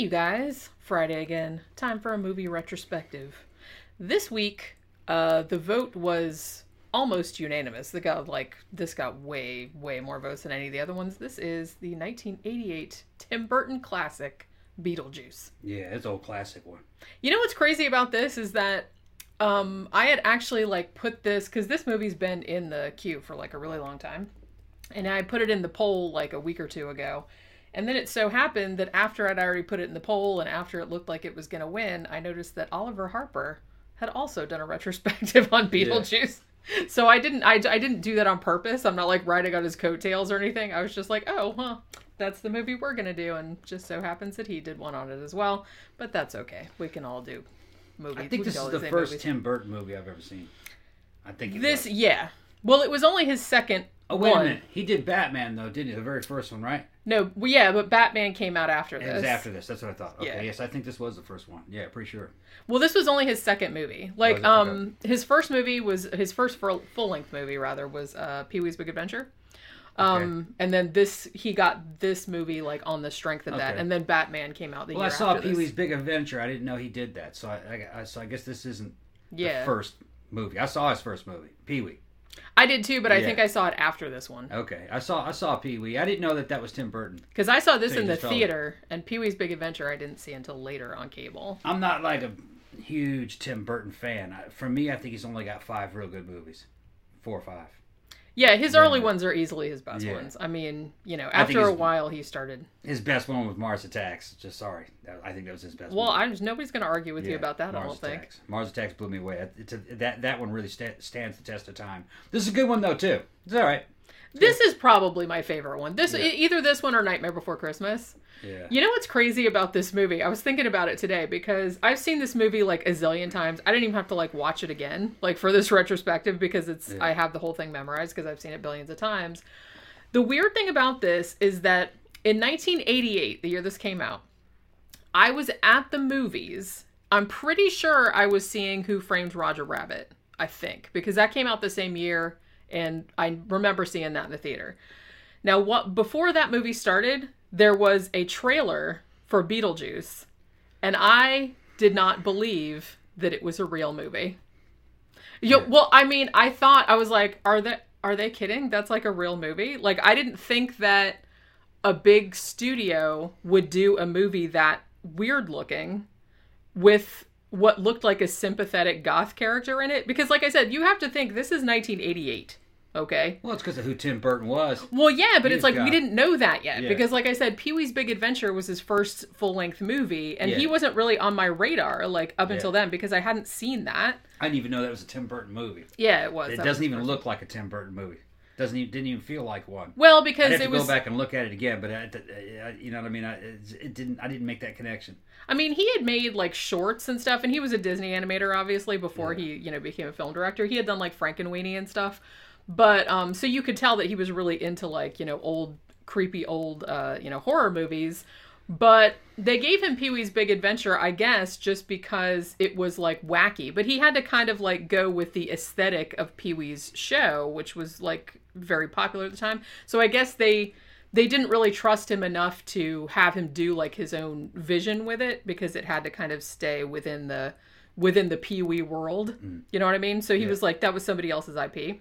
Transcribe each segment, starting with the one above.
you guys. Friday again. Time for a movie retrospective. This week, the vote was almost unanimous. This got way, way more votes than any of the other ones. This is the 1988 Tim Burton classic, Beetlejuice. Yeah, it's an old classic one. You know what's crazy about this is that I had actually put this, because this movie's been in the queue for a really long time. And I put it in the poll a week or two ago. And then it so happened that after I'd already put it in the poll and after it looked like it was going to win, I noticed that Oliver Harper had also done a retrospective on Beetlejuice. Yeah. So I didn't do that on purpose. I'm not riding on his coattails or anything. I was just that's the movie we're going to do. And just so happens that he did one on it as well. But that's okay. We can all do movies. I think this is the first Tim Burton movie I've ever seen. I think it was. Yeah. Well, it was only his second Oh, wait a minute. He did Batman, though, didn't he? The very first one, right? No, yeah, but Batman came out after this. It was after this. That's what I thought. Okay, yeah. Yes, I think this was the first one. Yeah, pretty sure. Well, this was only his second movie. Okay. His first movie was, his first full-length movie, rather, was Pee-wee's Big Adventure. Okay. And then he got this movie, on the strength of that. And then Batman came out the year after Well, I saw this. Pee-wee's Big Adventure. I didn't know he did that. So I guess this isn't the first movie. I saw his first movie, Pee-wee. I did too, but I think I saw it after this one. Okay, I saw Pee-wee. I didn't know that was Tim Burton. Because I saw this in the theater, and Pee-wee's Big Adventure I didn't see until later on cable. I'm not a huge Tim Burton fan. For me, I think he's only got 5 real good movies. 4 or 5. Yeah, his early ones are easily his best ones. I mean, after a while he started... His best one was Mars Attacks. Sorry. I think that was his best one. Well, nobody's going to argue with you about that, I don't think. Mars Attacks blew me away. That one really stands the test of time. This is a good one, though, too. It's all right. This is probably my favorite one. Either this one or Nightmare Before Christmas. Yeah. You know what's crazy about this movie? I was thinking about it today because I've seen this movie a zillion times. I didn't even have to watch it again for this retrospective because I have the whole thing memorized because I've seen it billions of times. The weird thing about this is that in 1988, the year this came out, I was at the movies. I'm pretty sure I was seeing Who Framed Roger Rabbit, I think, because that came out the same year and I remember seeing that in the theater. Now, before that movie started, there was a trailer for Beetlejuice, and I did not believe that it was a real movie. Well, I mean, I was like, are they kidding? That's a real movie? I didn't think that a big studio would do a movie that weird looking with what looked like a sympathetic goth character in it. Because like I said, you have to think this is 1988. Okay. Well, it's because of who Tim Burton was. Well, yeah, but it's we didn't know that yet. Yeah. Because like I said, Pee-wee's Big Adventure was his first full-length movie, and he wasn't really on my radar up until then because I hadn't seen that. I didn't even know that was a Tim Burton movie. Yeah, it was. It doesn't even look like a Tim Burton movie. Didn't even feel like one. Well, because I'd have to go back and look at it again, but you know what I mean. I didn't make that connection. I mean, he had made shorts and stuff, and he was a Disney animator, obviously, before he became a film director. He had done Frankenweenie and stuff. But, so you could tell that he was really into, old, creepy old, horror movies. But they gave him Pee-wee's Big Adventure, I guess, just because it was, wacky. But he had to kind of, go with the aesthetic of Pee-wee's show, which was, very popular at the time. So I guess they didn't really trust him enough to have him do, his own vision with it, because it had to kind of stay within the Pee-wee world. Mm. You know what I mean? So he was that was somebody else's IP.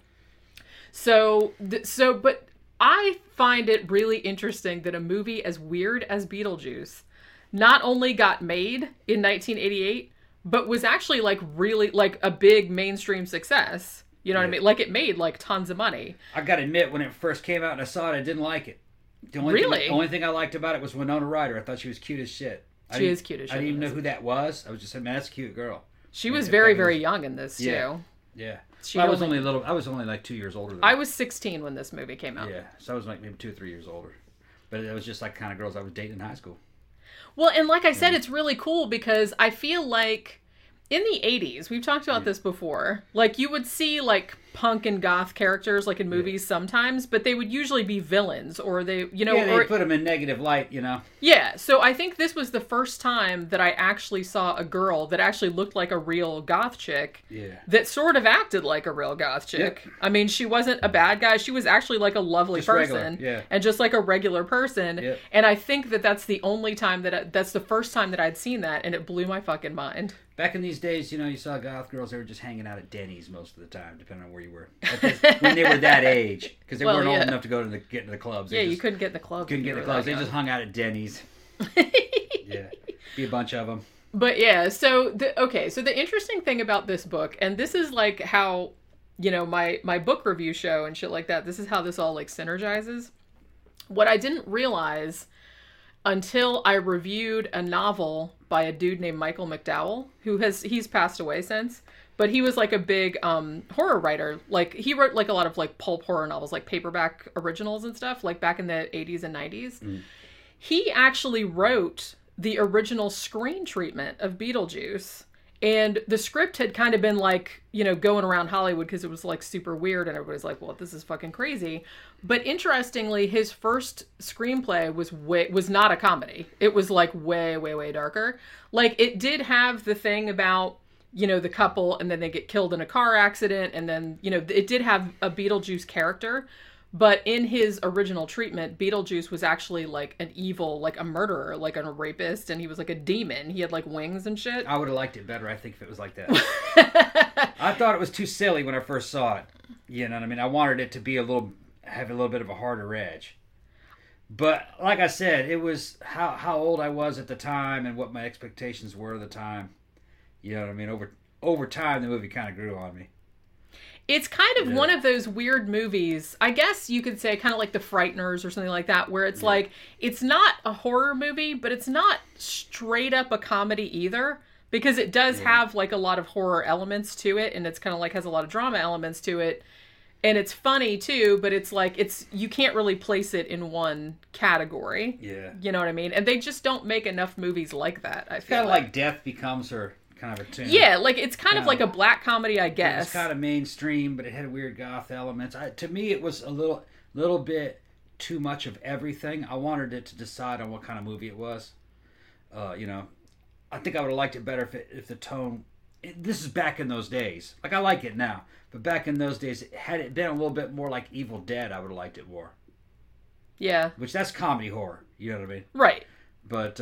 But I find it really interesting that a movie as weird as Beetlejuice not only got made in 1988, but was actually really a big mainstream success. You know what I mean? It made tons of money. I gotta admit, when it first came out and I saw it, I didn't like it. The only thing I liked about it was Winona Ryder. I thought she was cute as shit. She is cute as shit. I didn't even know who that was. I was just saying, man, that's a cute girl. She was very, very young in this too. Yeah. I was only 2 years older than I was 16 when this movie came out. Yeah, so I was maybe 2 or 3 years older. But it was just kind of girls I was dating in high school. Well, and like I said, it's really cool because I feel like in the 80s, we've talked about this before, like you would see like punk and goth characters like in movies sometimes, but they would usually be villains or they, you know, they put them in negative light, you know. Yeah, so I think this was the first time that I actually saw a girl that actually looked like a real goth chick that sort of acted like a real goth chick. I mean, she wasn't a bad guy. She was actually like a lovely just person and just like a regular person. And I think that that's the only time that's the first time that I'd seen that, and it blew my fucking mind. Back in these days, you know, you saw goth girls, they were just hanging out at Denny's most of the time, depending on where you were. When they were that age. Because they weren't old enough to go to get into the clubs. You couldn't get in the clubs. Couldn't get in the clubs. They just hung out at Denny's. Be a bunch of them. But yeah, so the interesting thing about this book, and this is like how, you know, my book review show and shit like that, this is how this all like synergizes. What I didn't realize until I reviewed a novel by a dude named Michael McDowell, he's passed away since, but he was like a big horror writer. Like he wrote like a lot of like pulp horror novels, like paperback originals and stuff, like back in the 80s and 90s. He actually wrote the original screen treatment of Beetlejuice. And the script had kind of been like, you know, going around Hollywood because it was like super weird and everybody's like, well, this is fucking crazy. But interestingly, his first screenplay was not a comedy. It was like way, way, way darker. Like it did have the thing about, you know, the couple and then they get killed in a car accident. And then, you know, it did have a Beetlejuice character. But in his original treatment, Beetlejuice was actually like an evil, like a murderer, like a rapist, and he was like a demon. He had like wings and shit. I would have liked it better, I think, if it was like that. I thought it was too silly when I first saw it. You know what I mean? I wanted it to have a little bit of a harder edge. But like I said, it was how old I was at the time and what my expectations were at the time. You know what I mean? Over time, the movie kind of grew on me. It's kind of one of those weird movies, I guess you could say, kind of like The Frighteners or something like that, where it's like, it's not a horror movie, but it's not straight up a comedy either, because it does have like a lot of horror elements to it, and it's kind of like has a lot of drama elements to it, and it's funny too, but it's like, you can't really place it in one category. Yeah. You know what I mean? And they just don't make enough movies like that, I feel kind of like Death Becomes Her. Kind of a tune. Yeah, like it's kind of like a black comedy, I guess. It's kind of mainstream, but it had weird goth elements. To me, it was a little bit too much of everything. I wanted it to decide on what kind of movie it was. You know, I think I would have liked it better if the tone. This is back in those days. Like I like it now, but back in those days, had it been a little bit more like Evil Dead, I would have liked it more. Yeah. Which that's comedy horror. You know what I mean? Right. But.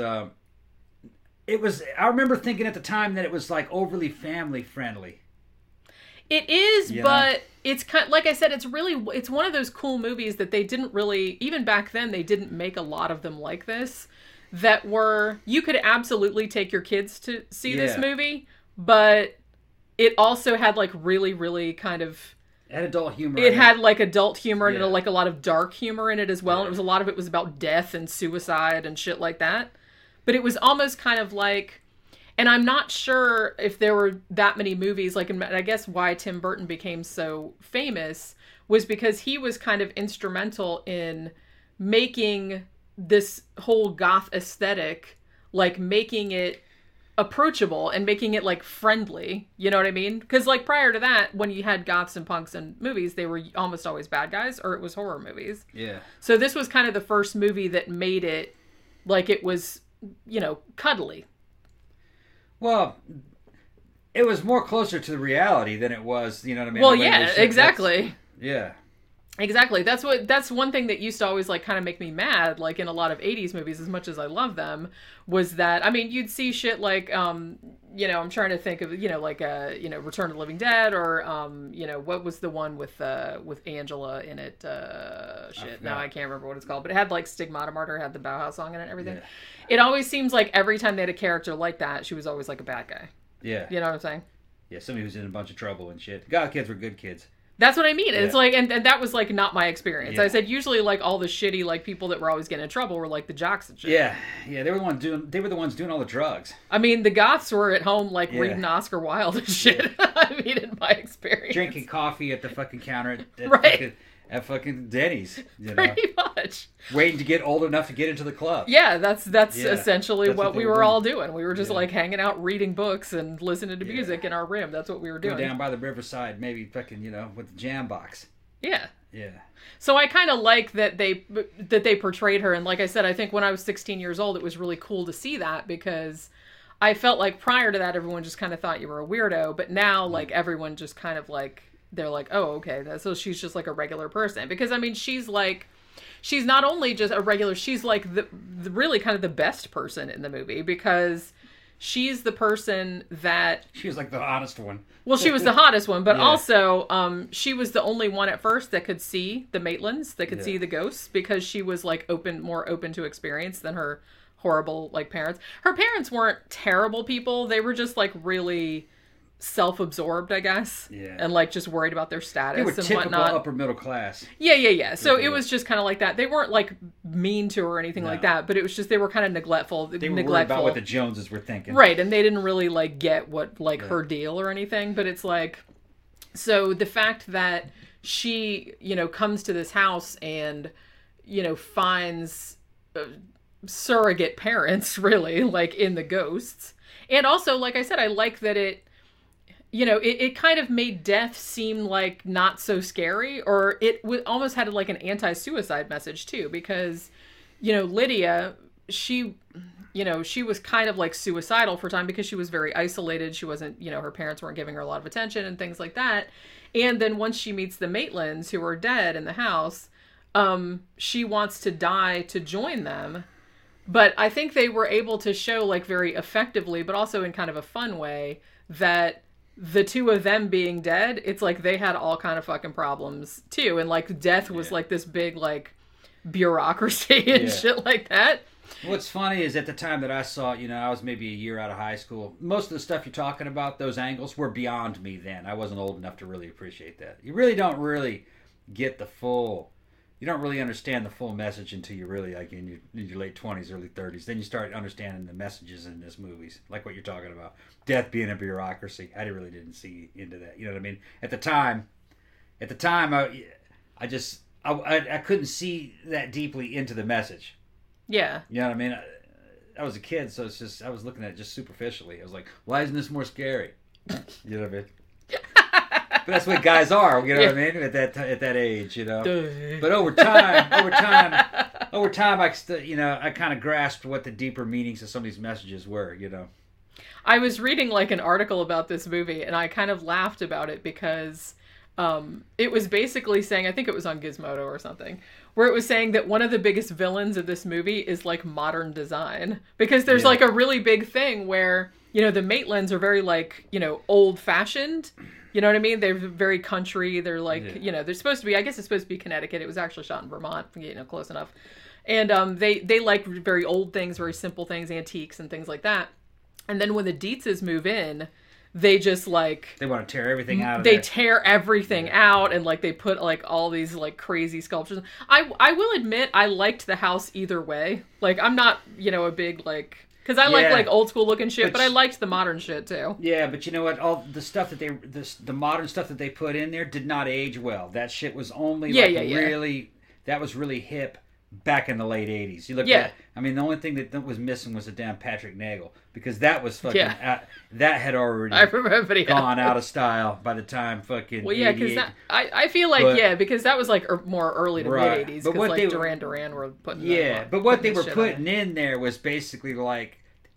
I remember thinking at the time that it was like overly family friendly. It is, but it's kind of, like I said, it's one of those cool movies that they didn't really, even back then, they didn't make a lot of them like this, that were, you could absolutely take your kids to see this movie, but it also had like really, really kind of... It had adult humor. It had like adult humor and like a lot of dark humor in it as well. And a lot of it was about death and suicide and shit like that. But it was almost kind of like, and I'm not sure if there were that many movies, like, and I guess why Tim Burton became so famous was because he was kind of instrumental in making this whole goth aesthetic, like making it approachable and making it like friendly, you know what I mean? Because like prior to that, when you had goths and punks in movies, they were almost always bad guys or it was horror movies. Yeah. So this was kind of the first movie that made it like it was, you know, cuddly. Well, it was more closer to the reality than it was, you know what I mean? Well, yeah, exactly. Yeah. Exactly. That's one thing that used to always like kind of make me mad, like in a lot of 80s movies, as much as I love them, was that, I mean, you'd see shit like, you know, I'm trying to think of, you know, like, you know, Return of the Living Dead, or, you know, what was the one with Angela in it? Shit, now I can't remember what it's called, but it had like Stigmata Martyr, had the Bauhaus song in it and everything. Yeah. It always seems like every time they had a character like that, she was always like a bad guy. Yeah. You know what I'm saying? Yeah, somebody who's in a bunch of trouble and shit. God kids were good kids. That's what I mean. Yeah. It's like, and that was like not my experience. Yeah. I said usually like all the shitty like people that were always getting in trouble were like the jocks and shit. Yeah, yeah, they were the ones doing all the drugs. I mean, the goths were at home like reading Oscar Wilde and shit. I mean, in my experience, drinking coffee at the fucking counter, right? at fucking Denny's. Pretty much. Waiting to get old enough to get into the club. Yeah, that's essentially what we were all doing. We were just like hanging out, reading books, and listening to music in our room. That's what we were doing. Go down by the riverside, maybe fucking, with the jam box. Yeah. Yeah. So I kind of like that they portrayed her, and like I said, I think when I was 16 years old, it was really cool to see that, because I felt like prior to that, everyone just kind of thought you were a weirdo, but now like everyone just kind of like, they're like, oh, okay, so she's just like a regular person, because I mean, she's not only just a regular, she's like the really kind of the best person in the movie, because she's the person that... She was like the hottest one. Well, she was the hottest one, but also she was the only one at first that could see the Maitlands, that could see the ghosts, because she was like more open to experience than her horrible like parents. Her parents weren't terrible people. They were just like really self-absorbed, I guess. Yeah. And like just worried about their status they were and typical whatnot. Upper middle class. Yeah. So it was just kind of like that. They weren't like mean to her or anything like that, but it was just they were kind of neglectful. They were worried about what the Joneses were thinking. Right, and they didn't really like get what like her deal or anything, but it's like, so the fact that she, comes to this house and, finds surrogate parents really like in the ghosts. And also, like I said, I like that it kind of made death seem like not so scary, or it almost had like an anti-suicide message too, because, Lydia, she was kind of like suicidal for a time because she was very isolated. She wasn't, her parents weren't giving her a lot of attention and things like that. And then once she meets the Maitlands, who are dead in the house, she wants to die to join them. But I think they were able to show like very effectively, but also in kind of a fun way, that the two of them being dead, it's like they had all kind of fucking problems too. And like death was like this big like bureaucracy and shit like that. What's funny is at the time that I saw it, I was maybe a year out of high school. Most of the stuff you're talking about, those angles, were beyond me then. I wasn't old enough to really appreciate that. You really don't really get you don't really understand the full message until you're really like in your late 20s, early 30s. Then you start understanding the messages in these movies, like what you're talking about. Death being a bureaucracy. I really didn't see into that. You know what I mean? At the time, I couldn't see that deeply into the message. Yeah. You know what I mean? I was a kid, so it's just, I was looking at it just superficially. I was like, why isn't this more scary? You know what I mean? But that's what guys are, you know what I mean? At that age, But over time, I kind of grasped what the deeper meanings of some of these messages were, I was reading like an article about this movie, and I kind of laughed about it because it was basically saying, I think it was on Gizmodo or something, where it was saying that one of the biggest villains of this movie is like modern design, because there's like a really big thing where, the Maitlands are very like, old fashioned. You know what I mean? They're very country. They're like, they're supposed to be, I guess it's supposed to be Connecticut. It was actually shot in Vermont, close enough. And they like very old things, very simple things, antiques and things like that. And then when the Dietzes move in, they just like... They want to tear everything out of They tear everything out, and like they put like all these like crazy sculptures. I will admit, I liked the house either way. Like, I'm not, a big like... Because I like old school looking shit, but I liked the modern shit too. Yeah, but you know what? All the stuff that the modern stuff that they put in there did not age well. That shit was only really, that was really hip back in the late 80s. You look at, the only thing that was missing was the damn Patrick Nagel, because that was fucking, that had already gone out of style by the time fucking. Well, yeah, because I feel like, because that was like more early to mid 80s, because like Duran were putting. Yeah, but what they were putting in there was basically like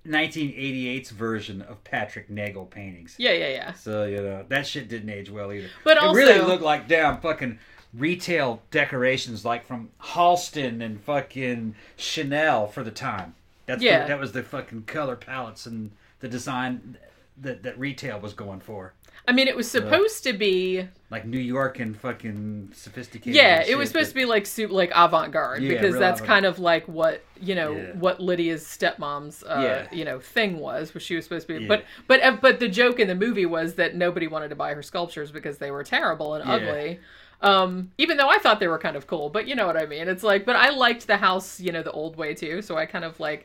1988's version of Patrick Nagel paintings. Yeah. So, that shit didn't age well either. But it also, really looked like damn fucking retail decorations like from Halston and fucking Chanel for the time. That was the fucking color palettes and the design that retail was going for. I mean, it was supposed to be like New York and fucking sophisticated. Yeah, it was supposed to be like avant-garde, because that's kind of like what what Lydia's stepmom's thing was, what she was supposed to be. Yeah. But the joke in the movie was that nobody wanted to buy her sculptures because they were terrible and ugly. Even though I thought they were kind of cool, but you know what I mean. It's like, but I liked the house, the old way too. So I kind of like,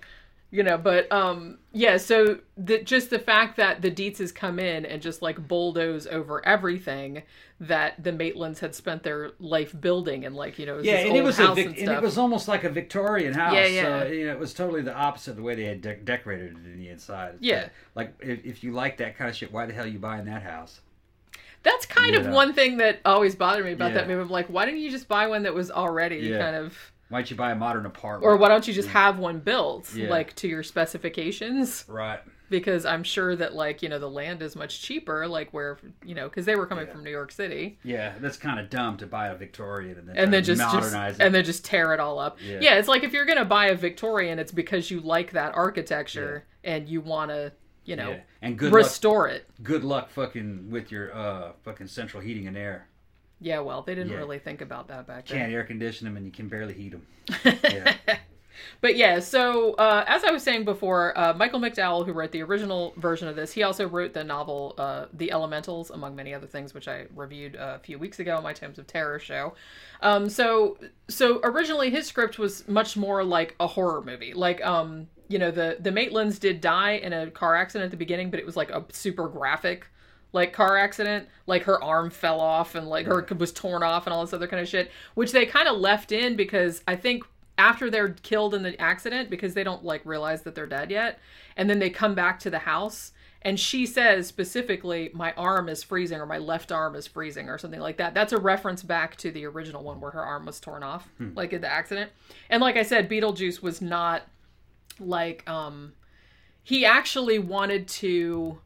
But yeah, so just the fact that the Dietzes come in and just like bulldoze over everything that the Maitlands had spent their life building, and like, it was this and old it was house and it was almost like a Victorian house. Yeah. So, it was totally the opposite of the way they had decorated it in the inside. Yeah. Like if you like that kind of shit, why the hell are you buying that house? That's kind of one thing that always bothered me about that movie. I'm like, why didn't you just buy one that was already kind of... Why don't you buy a modern apartment? Or why don't you just have one built, like, to your specifications? Right. Because I'm sure that, like, the land is much cheaper, like, where, because they were coming from New York City. Yeah, that's kind of dumb to buy a Victorian and then just modernize it. And then just tear it all up. Yeah, it's like if you're going to buy a Victorian, it's because you like that architecture and you want to, and restore it. Good luck fucking with your fucking central heating and air. Yeah, well, they didn't really think about that back then. Can't air condition them, and you can barely heat them. Yeah. But yeah, so as I was saying before, Michael McDowell, who wrote the original version of this, he also wrote the novel The Elementals, among many other things, which I reviewed a few weeks ago on my Tomes of Terror show. So originally his script was much more like a horror movie. Like, the Maitlands did die in a car accident at the beginning, but it was like a super graphic like car accident, like her arm fell off and like her was torn off and all this other kind of shit, which they kind of left in because I think after they're killed in the accident, because they don't like realize that they're dead yet, and then they come back to the house and she says specifically, my arm is freezing, or my left arm is freezing, or something like that. That's a reference back to the original one where her arm was torn off, like in the accident. And like I said, Beetlejuice was not like, he actually wanted to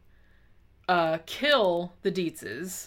kill the Dietzes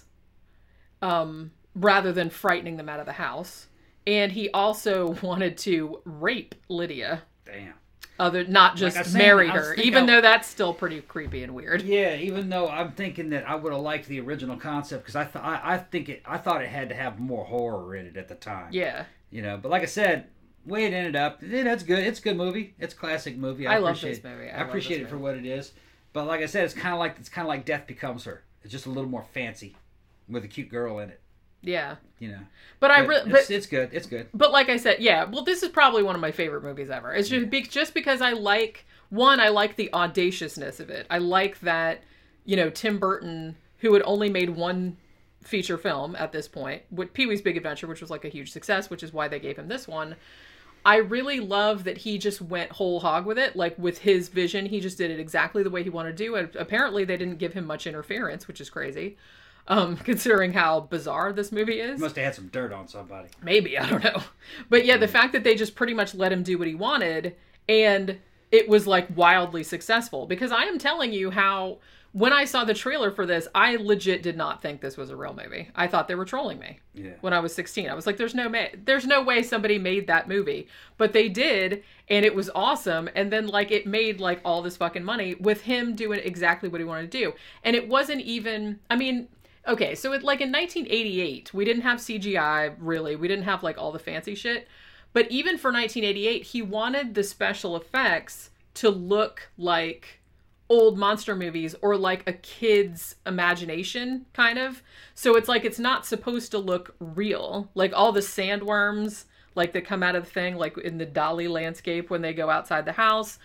rather than frightening them out of the house. And he also wanted to rape Lydia. Damn. Not just marry her, even though that's still pretty creepy and weird. Yeah, even though I'm thinking that I would have liked the original concept, because I thought it had to have more horror in it at the time. Yeah. But like I said, way it ended up, that's good. It's a good movie. It's a classic movie. I love this movie. I appreciate it for what it is. But like I said, it's kind of like Death Becomes Her. It's just a little more fancy, with a cute girl in it. Yeah. But it's good. It's good. But like I said, yeah. Well, this is probably one of my favorite movies ever. It's just because I like the audaciousness of it. I like that, Tim Burton, who had only made one feature film at this point, with Pee-wee's Big Adventure, which was like a huge success, which is why they gave him this one. I really love that he just went whole hog with it. Like, with his vision, he just did it exactly the way he wanted to do it. Apparently, they didn't give him much interference, which is crazy, considering how bizarre this movie is. He must have had some dirt on somebody. Maybe, I don't know. But yeah, the fact that they just pretty much let him do what he wanted, and it was, like, wildly successful. Because I am telling you how... When I saw the trailer for this, I legit did not think this was a real movie. I thought they were trolling me when I was 16. I was like, there's no way somebody made that movie. But they did, and it was awesome. And then, like, it made, like, all this fucking money with him doing exactly what he wanted to do. And it wasn't even... I mean... Okay, so in 1988, we didn't have CGI, really. We didn't have, like, all the fancy shit. But even for 1988, he wanted the special effects to look like... old monster movies, or like a kid's imagination, kind of. So it's like, it's not supposed to look real. Like all the sandworms, like that come out of the thing, like in the Dali landscape when they go outside the house.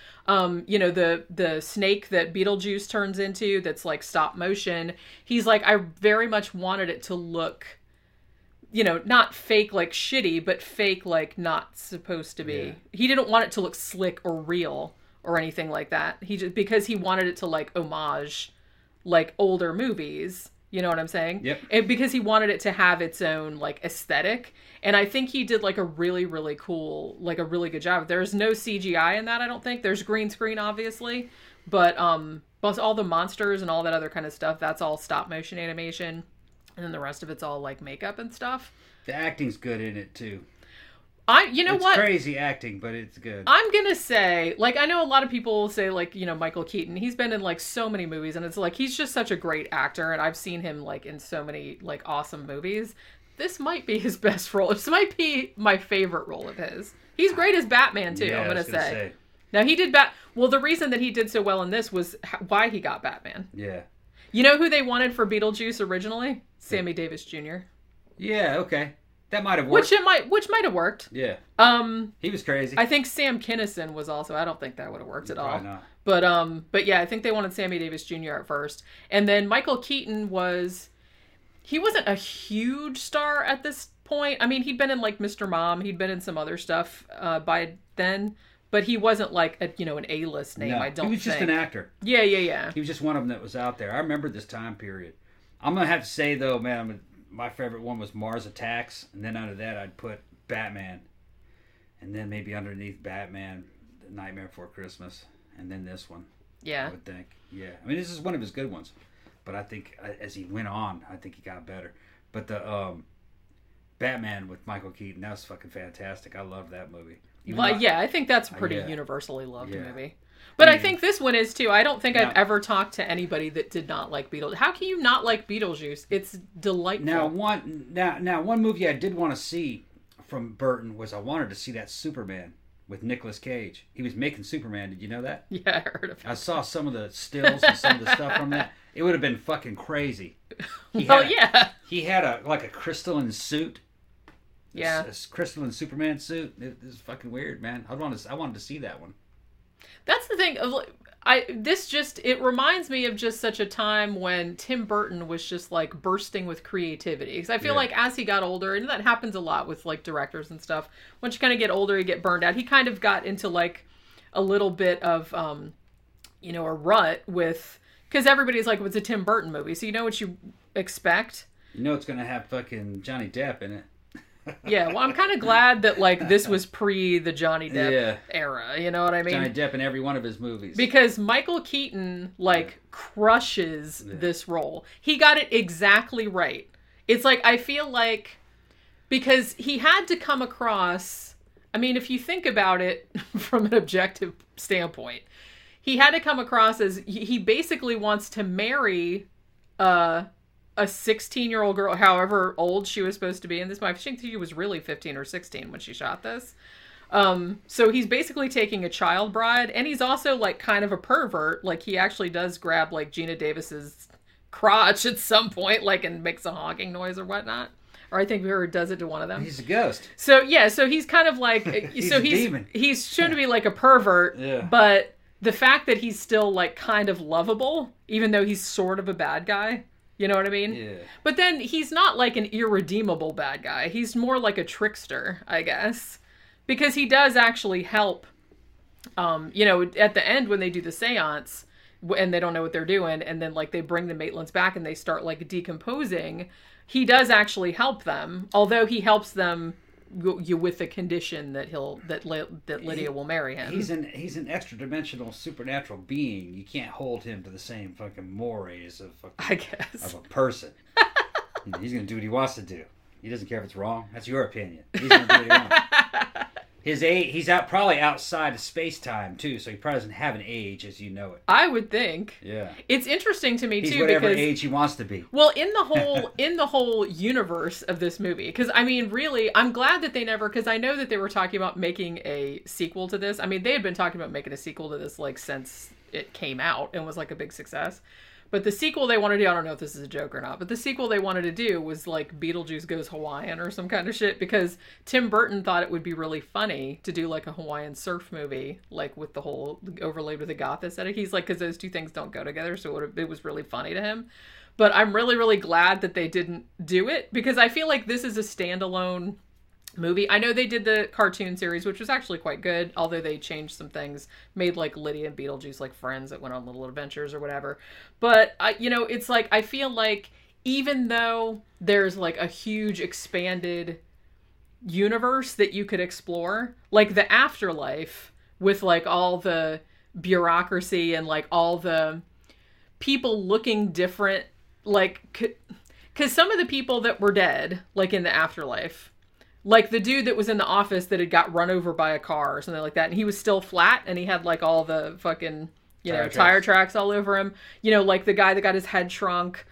The snake that Beetlejuice turns into, that's like stop motion. He's like, I very much wanted it to look, not fake like shitty, but fake like not supposed to be. Yeah. He didn't want it to look slick or real or anything like that. Because he wanted it to like homage like older movies, you know what I'm saying? Yep. And because he wanted it to have its own like aesthetic. And I think he did like a really, really cool, like a really good job. There's no CGI in that, I don't think. There's green screen, obviously. But all the monsters and all that other kind of stuff, that's all stop motion animation. And then the rest of it's all like makeup and stuff. The acting's good in it too. It's crazy acting, but it's good. I'm gonna say, like, I know a lot of people say, like, Michael Keaton. He's been in, like, so many movies, and it's, like, he's just such a great actor, and I've seen him, like, in so many, like, awesome movies. This might be his best role. This might be my favorite role of his. He's great as Batman, too, yeah, I'm gonna say. Now, he did Well, the reason that he did so well in this was why he got Batman. Yeah. You know who they wanted for Beetlejuice originally? Sammy Davis Jr. Yeah, okay. That might have worked. Which might have worked. Yeah. He was crazy. I think Sam Kinison was also. I don't think that would have worked at all. Not. But yeah, I think they wanted Sammy Davis Jr. at first, and then Michael Keaton he wasn't a huge star at this point. I mean, he'd been in like Mr. Mom, he'd been in some other stuff by then, but he wasn't like an A-list name. No, I don't. He was just an actor. Yeah. He was just one of them that was out there. I remember this time period. I'm gonna have to say though, man, my favorite one was Mars Attacks, and then under that I'd put Batman, and then maybe underneath Batman, The Nightmare Before Christmas, and then this one. Yeah. I would think. Yeah. I mean, this is one of his good ones, but I think as he went on, I think he got better. But the Batman with Michael Keaton, that was fucking fantastic. I love that movie. I think that's a pretty universally loved movie. But I think this one is too. I don't think I've ever talked to anybody that did not like Beetlejuice. How can you not like Beetlejuice? It's delightful. Now one movie I did want to see from Burton was I wanted to see that Superman with Nicolas Cage. He was making Superman. Did you know that? Yeah, I heard of it. I saw some of the stills and some of the stuff from that. It would have been fucking crazy. He had a crystalline suit. Yeah. A crystalline Superman suit. It is fucking weird, man. I wanted to see that one. That's the thing. It reminds me of just such a time when Tim Burton was just like bursting with creativity. Because I feel like as he got older, and that happens a lot with like directors and stuff. Once you kind of get older, you get burned out. He kind of got into like a little bit of, a rut with, because everybody's like, it's a Tim Burton movie, so you know what you expect. You know it's gonna have fucking Johnny Depp in it. Yeah, well, I'm kind of glad that like this was pre the Johnny Depp era. You know what I mean? Johnny Depp in every one of his movies. Because Michael Keaton crushes this role. He got it exactly right. It's like I feel like because he had to come across. I mean, if you think about it from an objective standpoint, he had to come across as he basically wants to marry a 16-year-old girl, however old she was supposed to be in this movie. I think she was really 15 or 16 when she shot this. So he's basically taking a child bride, and he's also like kind of a pervert. Like he actually does grab like Gina Davis's crotch at some point, like, and makes a honking noise or whatnot. Or I think he does it to one of them. He's a ghost. So yeah, so he's kind of like he's a demon. He's shown to be like a pervert, but the fact that he's still like kind of lovable, even though he's sort of a bad guy. You know what I mean? Yeah. But then he's not like an irredeemable bad guy. He's more like a trickster, I guess. Because he does actually help, at the end when they do the seance and they don't know what they're doing, and then like they bring the Maitlands back and they start like decomposing, he does actually help them, although he helps them with the condition that Lydia will marry him. He's an extra-dimensional supernatural being. You can't hold him to the same fucking mores of a person. He's gonna do what he wants to do. He doesn't care if it's wrong. That's your opinion. He's gonna do what he wants. He's probably outside of space-time too, so he probably doesn't have an age as you know it. I would think. Yeah. It's interesting to me he's too whatever because age he wants to be. Well, in the whole universe of this movie, because I mean, really, I'm glad that they never, because I know that they were talking about making a sequel to this. I mean, they had been talking about making a sequel to this like since it came out and was like a big success. But the sequel they wanted to do, I don't know if this is a joke or not, but the sequel they wanted to do was like Beetlejuice Goes Hawaiian or some kind of shit, because Tim Burton thought it would be really funny to do like a Hawaiian surf movie, like with the whole overlaid with a goth aesthetic. He's like, because those two things don't go together, so it was really funny to him. But I'm really, really glad that they didn't do it, because I feel like this is a standalone movie. I know they did the cartoon series, which was actually quite good, although they changed some things, made like Lydia and Beetlejuice like friends that went on little adventures or whatever. But it's like I feel like even though there's like a huge expanded universe that you could explore, like the afterlife with like all the bureaucracy and like all the people looking different, like because some of the people that were dead, like in the afterlife, like the dude that was in the office that had got run over by a car or something like that, and he was still flat and he had like all the fucking tire tracks all over him, like the guy that got his head shrunk,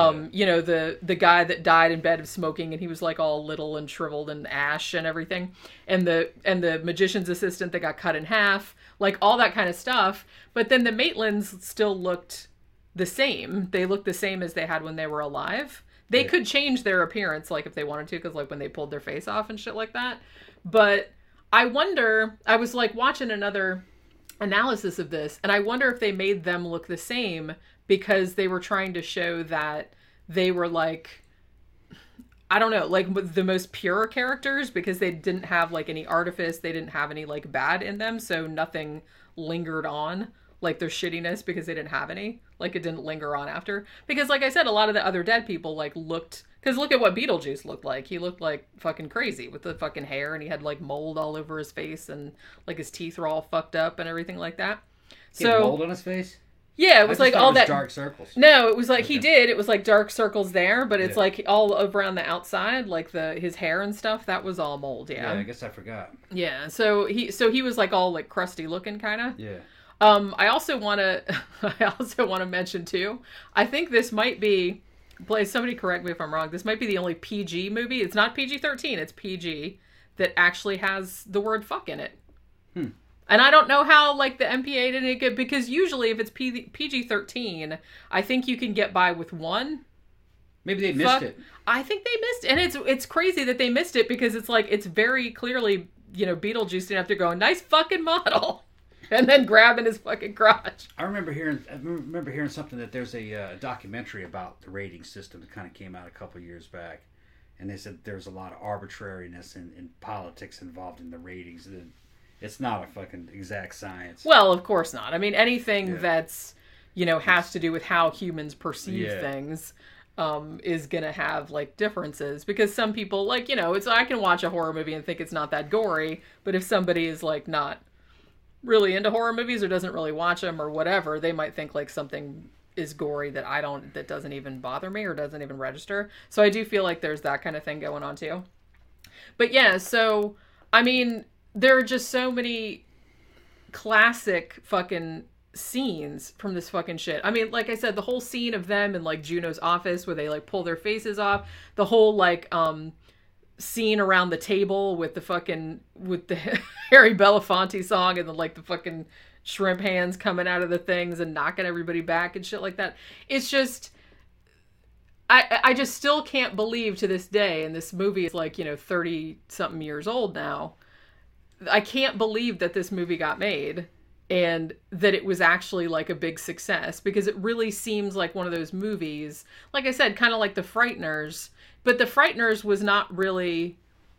the guy that died in bed of smoking and he was like all little and shriveled and ash and everything, and the magician's assistant that got cut in half, like all that kind of stuff. But then the Maitlands still looked the same. They looked the same as they had when they were alive. They could change their appearance, like, if they wanted to, because, like, when they pulled their face off and shit like that. But I wonder, I was, like, watching another analysis of this, and I wonder if they made them look the same because they were trying to show that they were, like, I don't know, like, the most pure characters, because they didn't have, like, any artifice, they didn't have any, like, bad in them, so nothing lingered on, like, their shittiness, because they didn't have any. Like, it didn't linger on after. Because, like I said, a lot of the other dead people, like, looked... Because look at what Beetlejuice looked like. He looked, like, fucking crazy with the fucking hair, and he had, like, mold all over his face, and, like, his teeth were all fucked up and everything like that. He had mold on his face? Yeah, it was like all that... dark circles. No, it was like, he did. It was like dark circles there, but it's like all around the outside, like his hair and stuff, that was all mold, Yeah, I guess I forgot. Yeah, so he was like all, like, crusty looking, kind of. Yeah. I also want to mention too, I think this might be, somebody correct me if I'm wrong, this might be the only PG movie, it's not PG-13, it's PG, that actually has the word fuck in it. And I don't know how, like, the MPA didn't get, because usually if it's PG-13, I think you can get by with one. Maybe they missed it. I think they missed it. And it's crazy that they missed it, because it's like, it's very clearly, you know, Beetlejuice standing up there going, nice fucking model. And then grabbing his fucking crotch. I remember hearing something that there's a documentary about the rating system that kind of came out a couple of years back. And they said there's a lot of arbitrariness in politics involved in the ratings. It's not a fucking exact science. Well, of course not. I mean, anything that's, you know, has to do with how humans perceive things is going to have, like, differences. Because some people, like, you know, I can watch a horror movie and think it's not that gory. But if somebody is, like, not really into horror movies or doesn't really watch them or whatever, they might think, like, something is gory that doesn't even bother me or doesn't even register. So I do feel like there's that kind of thing going on too. But yeah, so, I mean, there are just so many classic fucking scenes from this fucking shit. I mean, like I said, the whole scene of them in, like, Juno's office where they, like, pull their faces off, the whole, like, scene around the table with the Harry Belafonte song and the fucking shrimp hands coming out of the things and knocking everybody back and shit like that. It's just, I just still can't believe to this day, and this movie is, like, you know, 30 something years old now. I can't believe that this movie got made and that it was actually, like, a big success, because it really seems like one of those movies, like I said, kind of like The Frighteners. But The Frighteners was not really,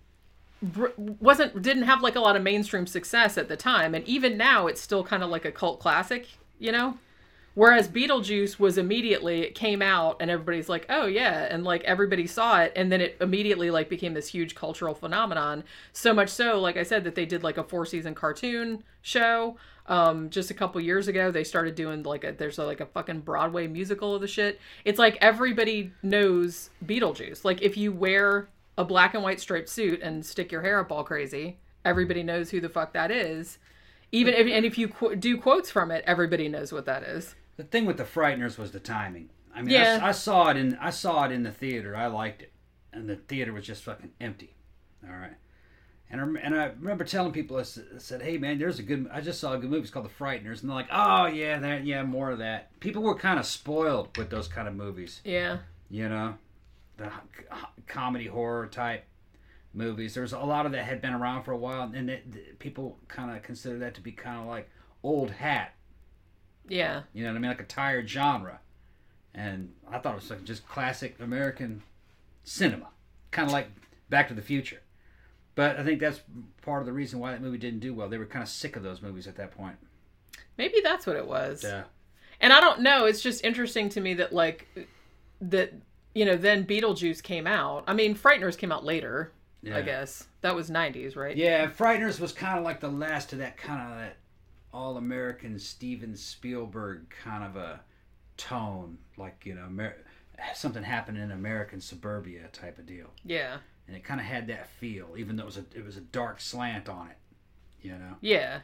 didn't have, like, a lot of mainstream success at the time. And even now, it's still kind of like a cult classic, you know? Whereas Beetlejuice was immediately, it came out and everybody's like, oh yeah. And, like, everybody saw it. And then it immediately, like, became this huge cultural phenomenon. So much so, like I said, that they did, like, a 4-season cartoon show. Just a couple years ago, they started doing, like, there's a fucking Broadway musical of the shit. It's like everybody knows Beetlejuice. Like, if you wear a black and white striped suit and stick your hair up all crazy, everybody knows who the fuck that is. If you do quotes from it, everybody knows what that is. The thing with The Frighteners was the timing. I mean, I saw it in the theater. I liked it, and the theater was just fucking empty. All right. And I remember telling people, I said, hey, man, I just saw a good movie. It's called The Frighteners. And they're like, oh, yeah, more of that. People were kind of spoiled with those kind of movies. Yeah. You know, the comedy horror type movies. There's a lot of that had been around for a while. And people kind of consider that to be kind of like old hat. Yeah. You know what I mean? Like a tired genre. And I thought it was like just classic American cinema. Kind of like Back to the Future. But I think that's part of the reason why that movie didn't do well. They were kind of sick of those movies at that point. Maybe that's what it was. Yeah. And I don't know. It's just interesting to me that, like, that, you know, then Beetlejuice came out. I mean, Frighteners came out later, I guess. That was 90s, right? Yeah, Frighteners was kind of like the last of that kind of that all-American Steven Spielberg kind of a tone. Like, you know, something happened in American suburbia type of deal. Yeah. And it kind of had that feel, even though it was a dark slant on it, you know. Yeah.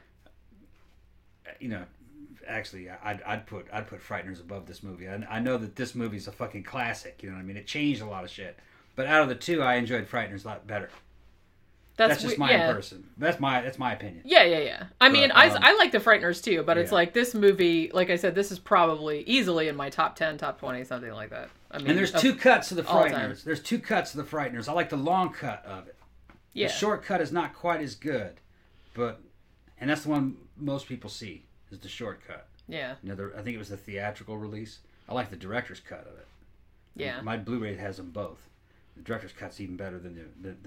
You know, actually, I'd put Frighteners above this movie. I know that this movie's a fucking classic. You know what I mean? It changed a lot of shit. But out of the two, I enjoyed Frighteners a lot better. That's just my person. That's my opinion. Yeah. I mean, I like The Frighteners too, but it's like this movie, like I said, this is probably easily in my top 10, top 20, something like that. I mean, and there's two cuts of The Frighteners. There's two cuts of The Frighteners. I like the long cut of it. Yeah. The short cut is not quite as good, and that's the one most people see is the short cut. Yeah. I think it was the theatrical release. I like the director's cut of it. Yeah. My Blu-ray has them both. The director's cut's even better than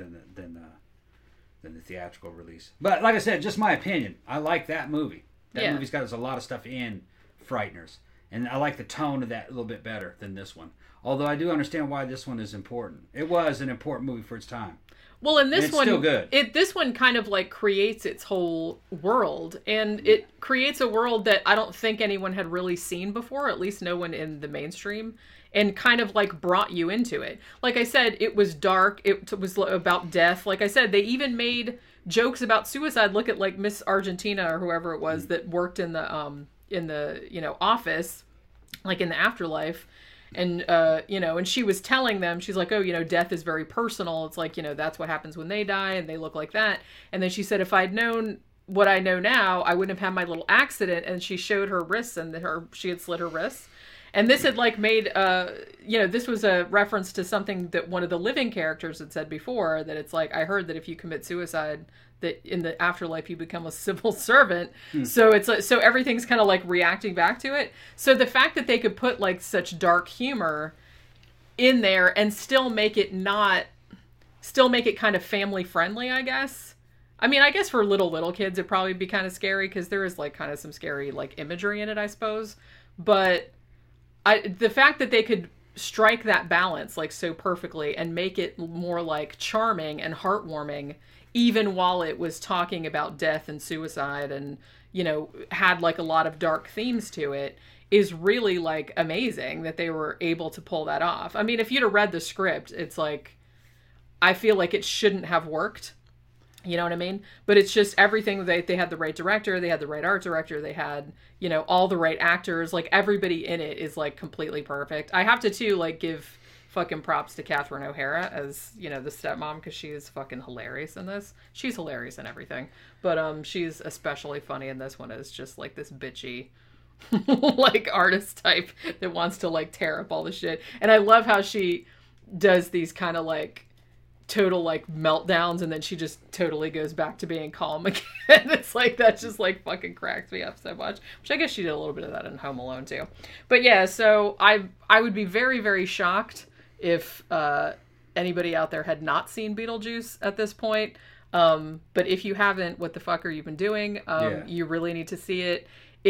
the theatrical release. But like I said, just my opinion. I like that movie. That movie's got a lot of stuff in Frighteners. And I like the tone of that a little bit better than this one. Although I do understand why this one is important. It was an important movie for its time. Well, and this one, still good. This one kind of like creates its whole world, and it creates a world that I don't think anyone had really seen before, at least no one in the mainstream, and kind of like brought you into it. Like I said, it was dark. It was about death. Like I said, they even made jokes about suicide. Look at like Miss Argentina or whoever it was that worked in the office, like in the afterlife. And, and she was telling them, she's like, oh, death is very personal. It's like, that's what happens when they die and they look like that. And then she said, if I'd known what I know now, I wouldn't have had my little accident. And she showed her wrists and she had slit her wrists. And this had like made, this was a reference to something that one of the living characters had said before, that it's like, I heard that if you commit suicide, that in the afterlife you become a civil servant. So it's like, so everything's kind of like reacting back to it. So the fact that they could put like such dark humor in there and still make it kind of family friendly, I guess. I mean, I guess for little kids it'd probably be kind of scary because there is like kind of some scary like imagery in it, I suppose. But the fact that they could strike that balance like so perfectly and make it more like charming and heartwarming, even while it was talking about death and suicide and, had like a lot of dark themes to it, is really like amazing that they were able to pull that off. I mean, if you'd have read the script, it's like, I feel like it shouldn't have worked. You know what I mean? But it's just everything. They had the right director, they had the right art director, they had, all the right actors. Like everybody in it is like completely perfect. I have to too, like give fucking props to Catherine O'Hara as, the stepmom, because she is fucking hilarious in this. She's hilarious in everything. But she's especially funny in this one as just like this bitchy like artist type that wants to like tear up all the shit. And I love how she does these kind of like total like meltdowns and then she just totally goes back to being calm again. It's like that just like fucking cracks me up so much, which I guess she did a little bit of that in Home Alone too. But yeah, so I would be very, very shocked if anybody out there had not seen Beetlejuice at this point. But if you haven't, what the fuck are you been doing? You really need to see it.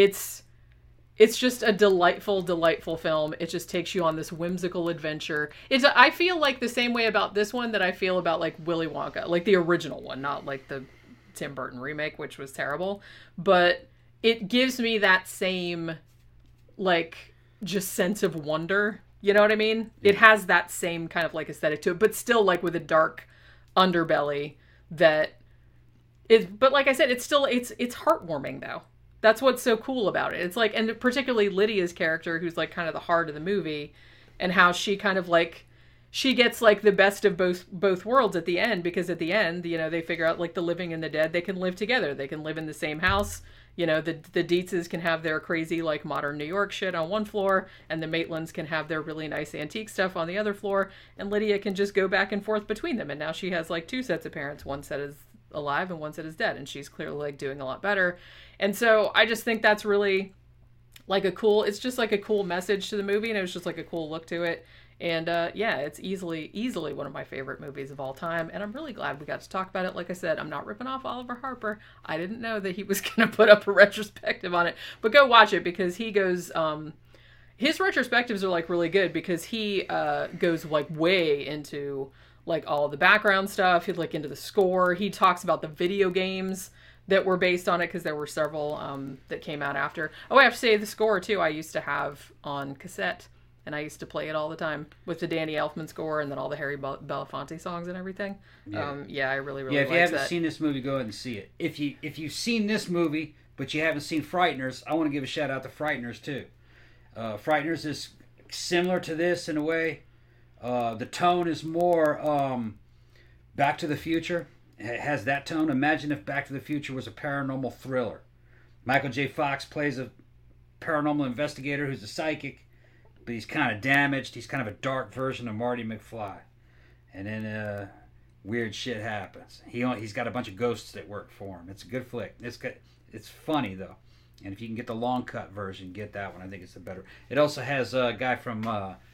It's just a delightful, delightful film. It just takes you on this whimsical adventure. I feel like the same way about this one that I feel about like Willy Wonka, like the original one, not like the Tim Burton remake, which was terrible. But it gives me that same like just sense of wonder. You know what I mean? Yeah. It has that same kind of like aesthetic to it, but still like with a dark underbelly that is, but like I said, it's heartwarming though. That's what's so cool about it. It's like, and particularly Lydia's character, who's like kind of the heart of the movie, and how she kind of like, she gets like the best of both worlds at the end, because at the end, they figure out like the living and the dead, they can live together. They can live in the same house. The Dietzes can have their crazy like modern New York shit on one floor, and the Maitlands can have their really nice antique stuff on the other floor, and Lydia can just go back and forth between them. And now she has like two sets of parents. One set is alive and one set is dead, and she's clearly like doing a lot better. And so I just think that's really like it's just like a cool message to the movie, and it was just like a cool look to it. And it's easily one of my favorite movies of all time, and I'm really glad we got to talk about it. Like I said, I'm not ripping off Oliver Harper. I didn't know that he was going to put up a retrospective on it, but go watch it, because he goes his retrospectives are like really good, because he goes like way into like all the background stuff. He's like into the score. He talks about the video games that were based on it, because there were several that came out after. Oh, I have to say the score too, I used to have on cassette, and I used to play it all the time with the Danny Elfman score, and then all the Harry Belafonte songs and everything. Yeah, I really if you haven't seen this movie, go ahead and see it. If you've seen this movie but you haven't seen Frighteners, I want to give a shout out to Frighteners too. Frighteners is similar to this in a way. The tone is more Back to the Future, It has that tone. Imagine if Back to the Future was a paranormal thriller. Michael J. Fox plays a paranormal investigator who's a psychic, but he's kind of damaged. He's kind of a dark version of Marty McFly. And then weird shit happens. He's got a bunch of ghosts that work for him. It's a good flick. It's funny though, and if you can get the long cut version, get that one. I think it's the better. It also has a guy from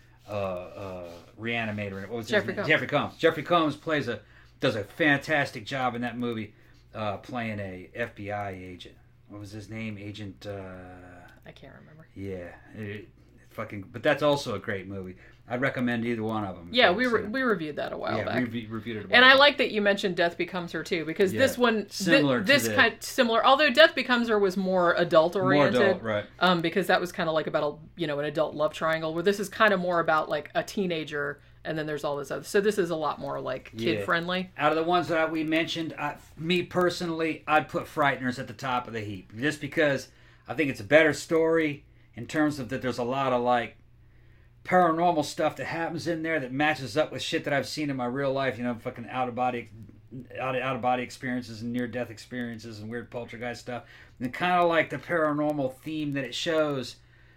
Reanimator. What was Jeffrey his name? Combs. Jeffrey Combs. Jeffrey Combs does a fantastic job in that movie, playing a FBI agent. What was his name? Agent. I can't remember. Yeah, but that's also a great movie. I'd recommend either one of them. Yeah, we reviewed that a while back. We reviewed it. And I like that you mentioned Death Becomes Her too, because this one similar. Although Death Becomes Her was more adult oriented, more adult, right? Because that was kind of like about an adult love triangle, where this is kind of more about like a teenager, and then there's all this other. So this is a lot more like kid friendly. Out of the ones that we mentioned, me personally, I'd put Frighteners at the top of the heap, just because I think it's a better story in terms of that. There's a lot of like paranormal stuff that happens in there that matches up with shit that I've seen in my real life. Fucking out of body experiences and near death experiences and weird poltergeist stuff. And kind of like the paranormal theme that it shows,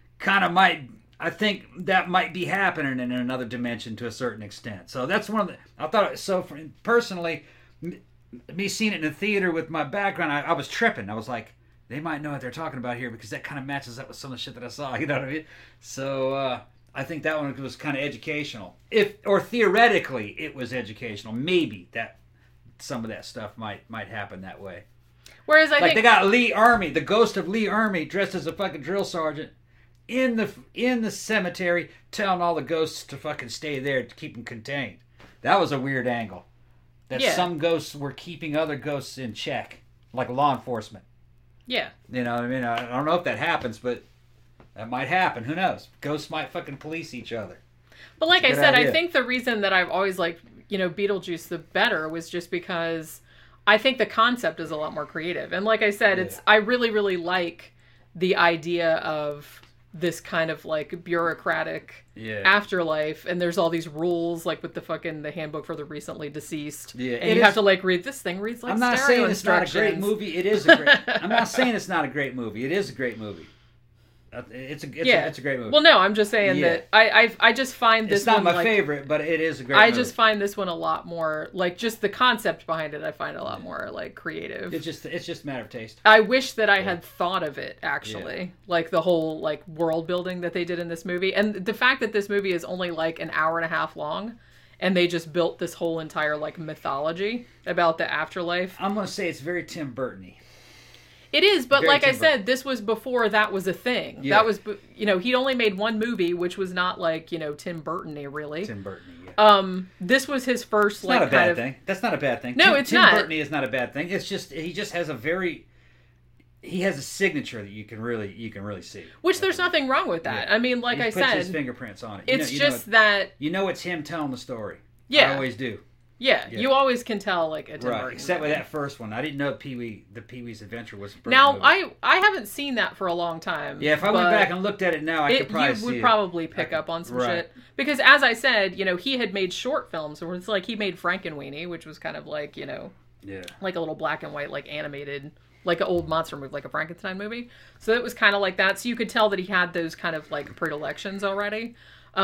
I think that might be happening in another dimension to a certain extent. So that's one of the. I thought so. Personally, me seeing it in the theater with my background, I was tripping. I was like, they might know what they're talking about here because that kind of matches up with some of the shit that I saw. You know what I mean? So. I think that one was kind of educational. Or theoretically, it was educational. Maybe that some of that stuff might happen that way. Whereas I think they got Lee Ermey, the ghost of Lee Ermey, dressed as a fucking drill sergeant in the cemetery, telling all the ghosts to fucking stay there to keep them contained. That was a weird angle. That some ghosts were keeping other ghosts in check, like law enforcement. Yeah. You know what I mean? I don't know if that happens, but. That might happen. Who knows? Ghosts might fucking police each other. But like I said, I think the reason that I've always liked, Beetlejuice the better was just because I think the concept is a lot more creative. And like I said, I really, really like the idea of this kind of like bureaucratic afterlife, and there's all these rules like with the handbook for the recently deceased. Yeah, and you have to like read this thing reads like. I'm not saying it's not a great movie. It is a great. I'm not saying it's not a great movie. It is a great movie. It's a great movie. Well, no, I'm just saying that I just find this. It's not one, my favorite, but it is a great movie. I just find this one a lot more like just the concept behind it. I find a lot more like creative. It's just a matter of taste. I wish that I had thought of it actually, like the whole like world building that they did in this movie, and the fact that this movie is only like an hour and a half long, and they just built this whole entire like mythology about the afterlife. I'm gonna say it's very Tim Burton-y. It is, but like I said, this was before that was a thing. Yeah. That was, he'd only made one movie, which was not like, Tim Burton-y, really. Tim Burton-y, this was his first, it's not a bad thing. That's not a bad thing. No, it's not. Tim Burton-y is not a bad thing. It's just, he just has he has a signature that you can really see. Which there's nothing wrong with that. Yeah. I mean, like I said. He puts his fingerprints on it. It's just that. It's him telling the story. Yeah. I always do. Yeah, you always can tell like a Tim Burton except movie. With that first one. I didn't know Pee-wee's Adventure was a Burton now movie. I haven't seen that for a long time. Yeah, if I went back and looked at it now, I could probably see you would probably pick up on some shit. Because as I said, he had made short films where it's like he made Frankenweenie, which was kind of like, like a little black and white like animated like an old monster movie, like a Frankenstein movie. So it was kind of like that. So you could tell that he had those kind of like predilections already.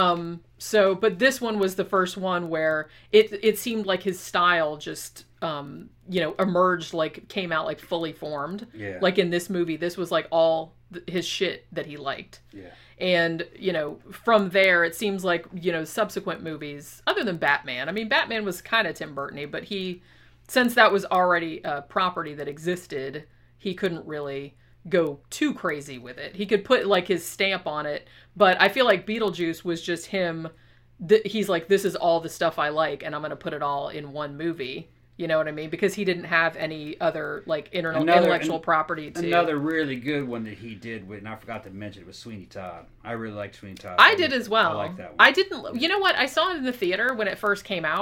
But this one was the first one where it seemed like his style just, emerged, like came out like fully formed. Yeah. Like in this movie, this was like all his shit that he liked. Yeah. And, from there, it seems like, subsequent movies, other than Batman, I mean, Batman was kind of Tim Burton-y, but since that was already a property that existed, he couldn't really go too crazy with it. He could put like his stamp on it, but I feel like Beetlejuice was just him. He's like, this is all the stuff I like, and I'm going to put it all in one movie. You know what I mean? Because he didn't have any other like intellectual property. Another really good one that he did, and I forgot to mention, it was Sweeney Todd. I really liked Sweeney Todd. I did as well. I like that one. I didn't. You know what? I saw it in the theater when it first came out,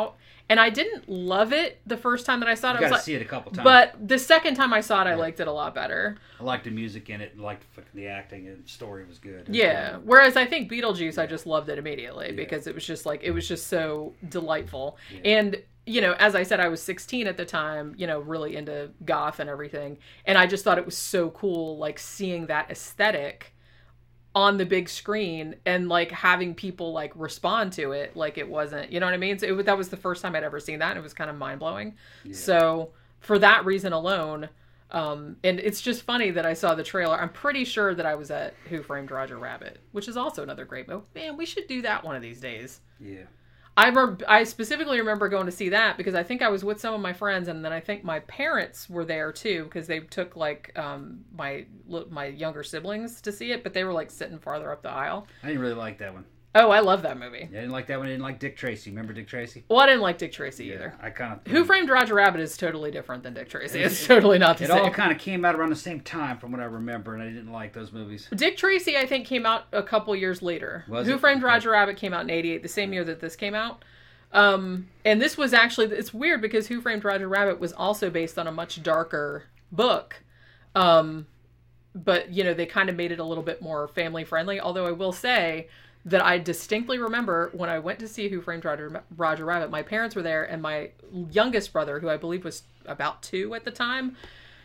And I didn't love it the first time that I saw it. You I was got to like, see it a couple times. but the second time I saw it, I liked it a lot better. I liked the music in it, and liked the acting, and the story was good. Yeah. Whereas I think Beetlejuice, I just loved it immediately because it was just like, it was just so delightful. Yeah. And, you know, as I said, I was 16 at the time, you know, really into goth and everything. And I just thought it was so cool, like seeing that aesthetic on the big screen and like having people like respond to it like it wasn't, you know what I mean? So that was the first time I'd ever seen that, and it was kind of mind-blowing. Yeah. So for that reason alone, and it's just funny that I saw the trailer. I'm pretty sure that I was at Who Framed Roger Rabbit, which is also another great movie. Man, we should do that one of these days. Yeah. I specifically remember going to see that because I think I was with some of my friends, and then I think my parents were there too because they took like my younger siblings to see it, but they were like sitting farther up the aisle. I didn't really like that one. Oh, I love that movie. Yeah, I didn't like that one. I didn't like Dick Tracy. Remember Dick Tracy? Well, I didn't like Dick Tracy either. I kind of... Who Framed Roger Rabbit is totally different than Dick Tracy. It's totally not the same. It all kind of came out around the same time from what I remember, and I didn't like those movies. Dick Tracy, I think, came out a couple years later. Who Framed Roger Rabbit came out in 88, the same year that this came out. And this was actually... It's weird because Who Framed Roger Rabbit was also based on a much darker book. But, you know, they kind of made it a little bit more family-friendly, although I will say... that I distinctly remember when I went to see Who Framed Roger Rabbit, my parents were there, and my youngest brother, who I believe was about 2 at the time,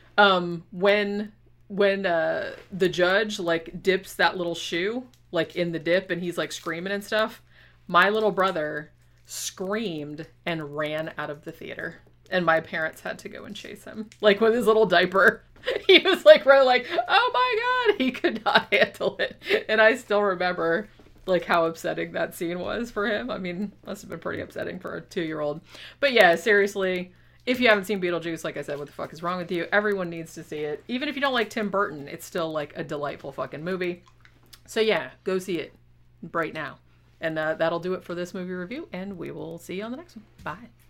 when the judge, like, dips that little shoe, like, in the dip, and he's, like, screaming and stuff, my little brother screamed and ran out of the theater. And my parents had to go and chase him, like, with his little diaper. He was, like, running, like, oh, my God! He could not handle it. And I still remember... like how upsetting that scene was for him. I mean, must have been pretty upsetting for a 2-year-old. But yeah, seriously, if you haven't seen Beetlejuice, like I said, what the fuck is wrong with you? Everyone needs to see it. Even if you don't like Tim Burton, it's still like a delightful fucking movie. So yeah, go see it right now. And that'll do it for this movie review, and we will see you on the next one. Bye.